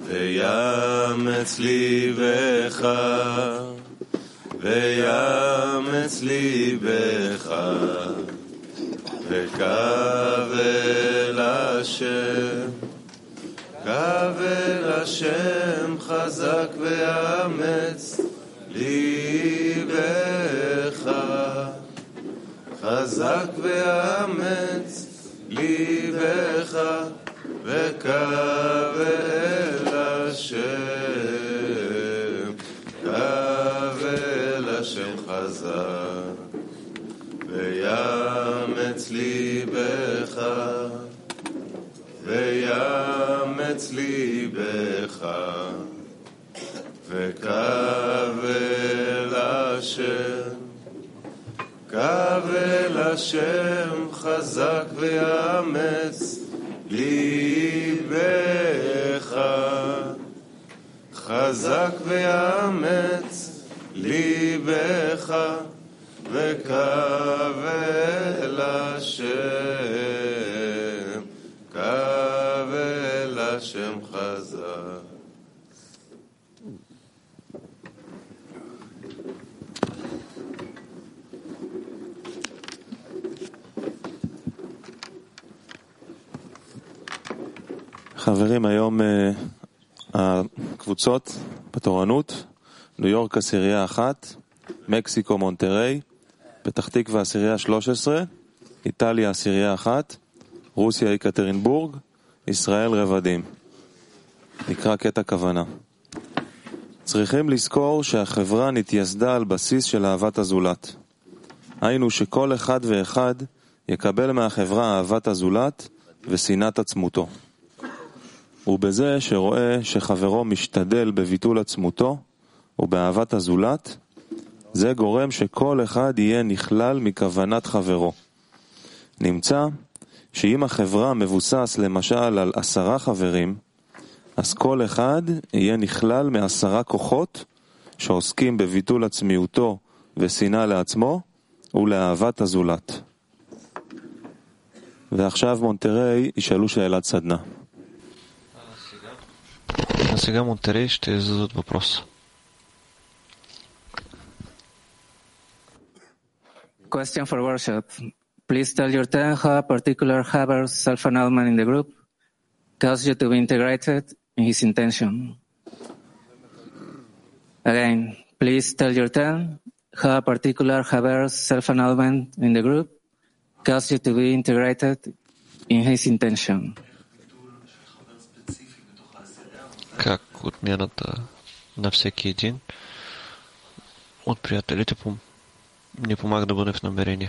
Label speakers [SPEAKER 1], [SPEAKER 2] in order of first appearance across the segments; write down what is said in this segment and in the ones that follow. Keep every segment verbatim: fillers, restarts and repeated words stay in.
[SPEAKER 1] ויאמץ ליבך, ויאמץ ליבך, וקו אל השם, קו אל השם חזק ויאמץ ליבך, חזק ויאמץ ליבך, וקו אל השם, קו אל השם חזק ויאמץ ליבך, ויאמץ ליבך, וקו אל השם, קו אל השם חזק ויאמץ ליבך, חזק ויאמץ ליבך, וקו אל השם, קו אל השם חזק.
[SPEAKER 2] חברים, היום הקבוצות בתורנות, ניו יורק עשירייה אחת, מקסיקו מונטריי, פתח תקווה עשירייה שלוש עשרה, איטליה עשירייה אחת, רוסיה יקטרינבורג, ישראל רבדים. נקרא קטע כוונה. צריכים לזכור שהחברה נתייסדה על בסיס של אהבת הזולת. היינו שכל אחד ואחד יקבל מהחברה אהבת הזולת ושנאת עצמותו. ובזה שרואה שחברו משתדל בביטול עצמותו ובאהבת הזולת, זה גורם שכל אחד יהיה נכלל מכוונת חברו. נמצא שאם החברה מבוסס למשל על עשרה חברים, אז כל אחד יהיה נכלל מעשרה כוחות שעוסקים בביטול עצמיותו ושנאה לעצמו ולאהבת הזולת. ועכשיו מונטריי ישאלו שאלת סדנה.
[SPEAKER 3] А сега Монтерей ще зададат въпрос.
[SPEAKER 4] Question for worship. Please tell your ten how a particular haber self-annulment in the group caused you to be integrated in his intention. Again, please tell your ten how a particular haber self-annulment in the group caused you to be integrated in his intention.
[SPEAKER 3] Как отмяната на всеки един от приятелите ни помага да бъде в намерение.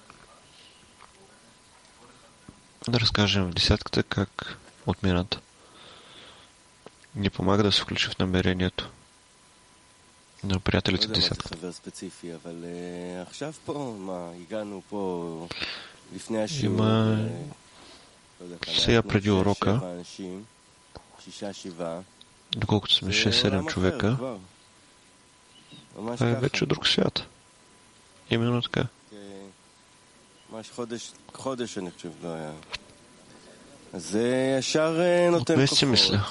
[SPEAKER 3] Да разкажем в десятката как отмяната ни помага да се включи в намерението на приятелите в десятката. Има сега преди урока, доколкото сме шест-седем човека, това е вече друг свят. Именно така. От месеци мисля.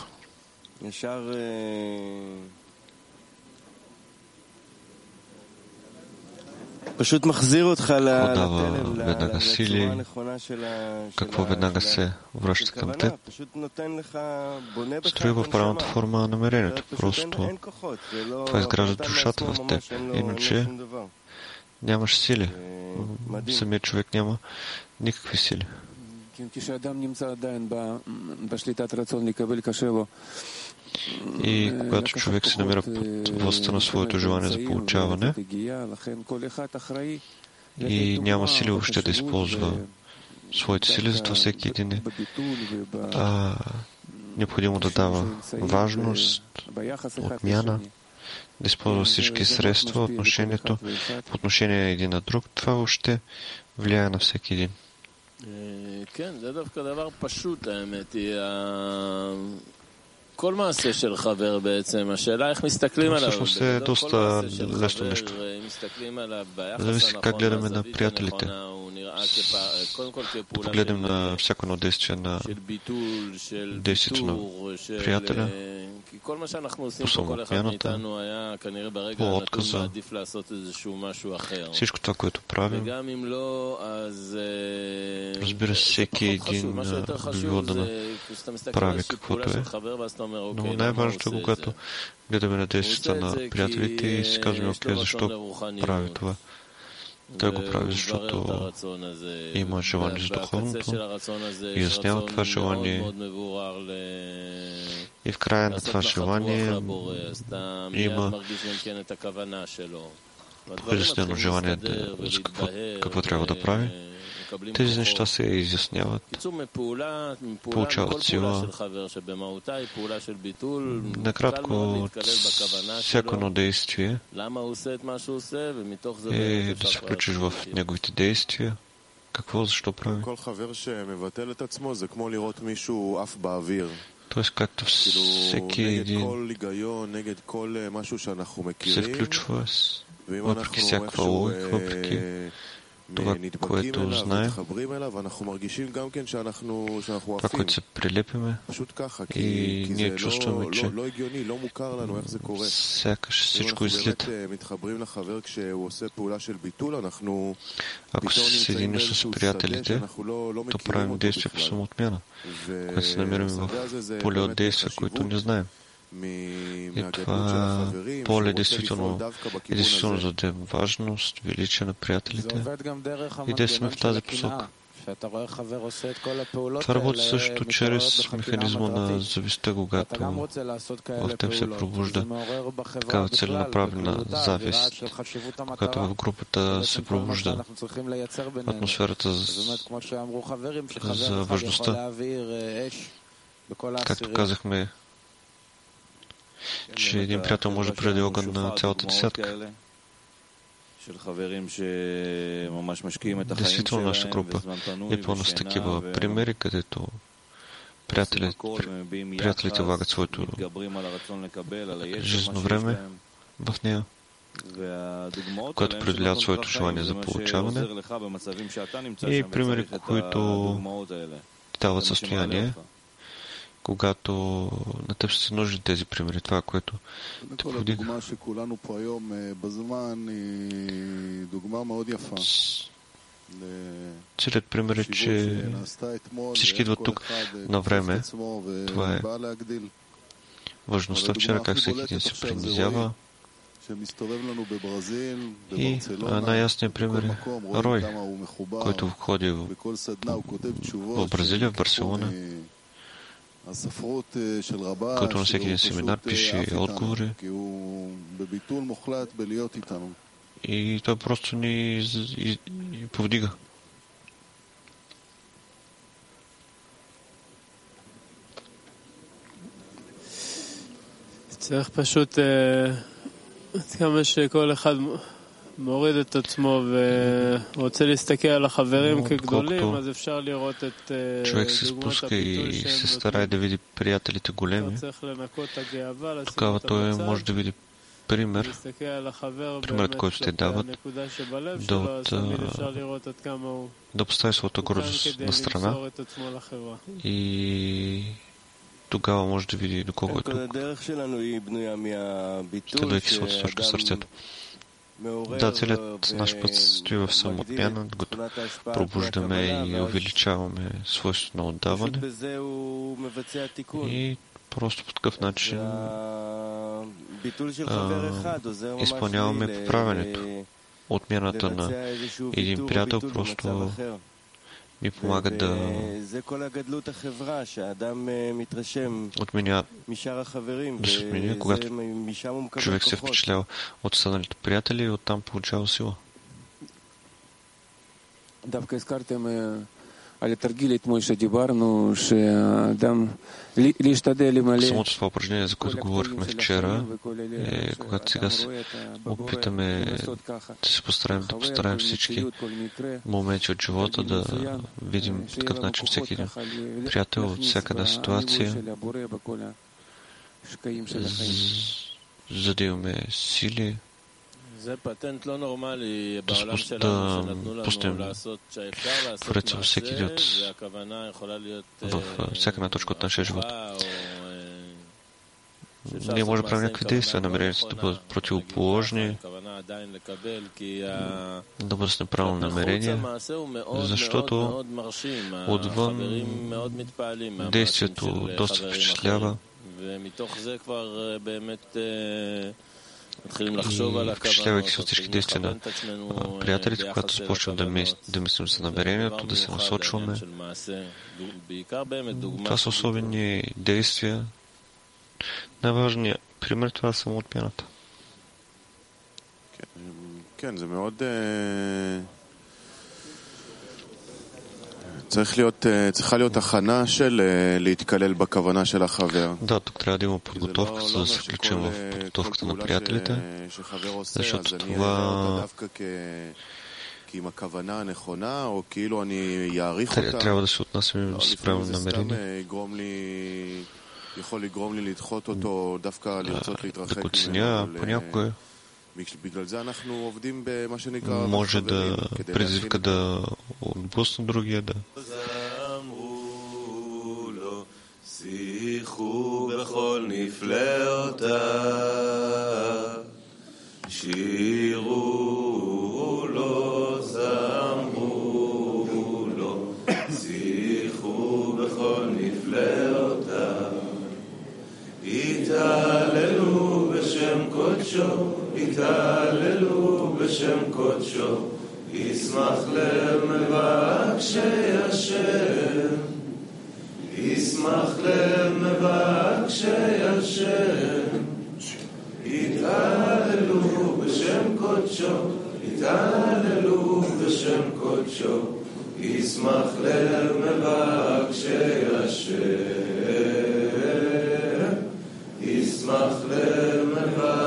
[SPEAKER 3] Какво дава веднага сили, какво веднага се връща към теб, строи в правилната форма на намерението. Просто това изгражда душата в теб. Иначе нямаш сили. Самият човек няма никакви сили. И когато човек се намира под властта на своето желание за получаване и няма сили въобще да използва своите сили, затова всеки един е а, необходимо да дава важност, отмяна, да използва всички средства, отношението, по отношение един на друг. Това въобще влияе на всеки един.
[SPEAKER 5] כן, זה דווקא דבר פשוט, האמת היא. כל מעשה של חבר בעצם, השאלה איך מסתכלים עליו.
[SPEAKER 3] Всъщност е доста лесно нещо. Зависи как гледаме на приятелите. Погледнем на всяко едно действие на действието на приятеля. по самоотмяната, по отказа, всичко това, което правим. Разбира се, всеки един би било да прави каквото е, но най-важното е, когато гледаме на действията на приятелите и си казваме, окей, защо прави това? Той го прави, защото има желание за духовното и изяснява това желание. И в края на това желание има изяснено желание да, за какво, какво трябва да прави. Тези неща се изясняват, получават сила. Накратко, всяко едно действие е да се включиш в неговите действия. Какво, защо прави? Тоест, както всеки един се включва въпреки всякаква логика, въпреки това, което знаем, това, което се прилепиме, и ние чувстваме, че сякаш всичко излита. Ако се съединим с приятелите, то правим действие по самоотмяна, което се намираме в поле от действия, които не знаем. И това поле е действително, е действително заде важност, величие на приятелите и действаме в тази посока. Това работи също чрез механизма на завистта, когато в теб се пробужда такава целенаправена завист, когато в групата се пробужда атмосферата за важността. Както казахме, че един приятел може да предаде огън на цялата десятка. Действително, нашата група е пълна с такива примери, където приятелите, приятелите влагат своето жизненно време в нея, което преодоляват своето желание за получаване, и примери, които дават състояние, когато на теб са нужни тези примери, това, което те повдига. Целият пример е, че всички идват тук на време. Това е важността вчера, как всеки един се принизява. И най-ясният пример е Рой, който ходи в, в Бразилия, в Барселона, който на всеки един семинар пише отговори. И той просто ни и, и повдига.
[SPEAKER 6] צריך פשוט עד כמה שכל אחד מוריד את עצמו ורוצה להסתכל על החברים כגדולים, אז אפשר לראות את דוגמת הביטוי שהם נותנים. צריך לנקות את הגאווה, לשים את המצב,
[SPEAKER 3] пример, примерът, който те дават, да, от, да постави своята гордост на страна и тогава може да види доколко е тук, следвайки своята точка в сърцето. Да, целият наш път стои в самоотмяна, докато пробуждаме и увеличаваме свойството на отдаване и просто по такъв начин а, изпълняваме поправенето. Отмяната на един приятел просто ми помага да отменя, да се отменя, когато човек се впечатлява от останалите приятели и оттам получава сила. Самото това упражнение, за което говорихме вчера, е когато сега се опитаме да се постараем, да постараем всички моменти от живота, да видим по такъв начин всеки един приятел от всяка една ситуация, за да имаме сили, да пуснем твореца във всеки един от във всяка една точка от нашия живот. ние можем править някакви действия, намерението да бъдат противоположни, да бъдат неправилно намерение, защото отвън действието доста впечатлява и впечатлявайки се от всички действия на приятелите, когато започваме да, мис... да мислим за намерението, да се насочваме. Това са особени действия. Най-важният пример това е самоотмяната.
[SPEAKER 1] כן, זה מאוד... צריך להיות, צריכה להיות הכנה של להתקלל בכוונה של החבר.
[SPEAKER 3] Да, тук трябва да има подготовка, за да се включим в подготовката на приятелите, защото това трябва да се отнасяме с правилно намерение. Да го ценя, понякога може да предизвика да отблъсне другия, да
[SPEAKER 1] שיחו בכל נפלאותיו, שירו לו, זמרו לו, שיחו בכל נפלאותיו, יתהללו בשם קודשו, יתהללו בשם קודשו, ישמח לב מבקשי השם, ישמח לב מבקשי השם, יתהללו בשם קודשו, יתהללו בשם קודשו, ישמח לב מבקשי השם, ישמח לב מבקשי